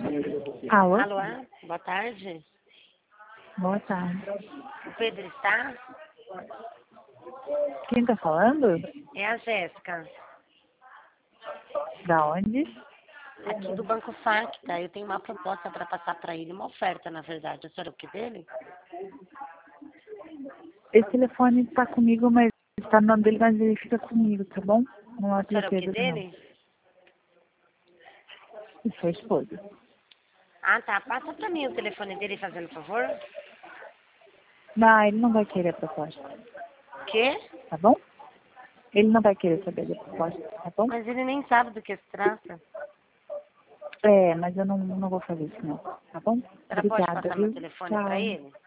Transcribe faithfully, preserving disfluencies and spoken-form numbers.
Alô? Alô, boa tarde. Boa tarde. O Pedro está? Quem tá falando? É a Jéssica, Da onde? aqui do Banco Facta. Eu tenho uma proposta para passar para ele, uma oferta, na verdade. A senhora é o que dele? Esse telefone tá comigo, mas tá no nome dele, mas ele fica comigo, tá bom? Não é A senhora é o que Pedro, não. dele? E sua esposa. Ah, tá. Passa para mim o telefone dele, fazendo favor. Não, ele não vai querer a proposta, O quê? tá bom? Ele não vai querer saber da proposta, tá bom? Mas ele nem sabe do que se trata. É, mas eu não, não vou fazer isso não, tá bom? A senhora pode Obrigada, passar meu viu? telefone para Tchau. ele?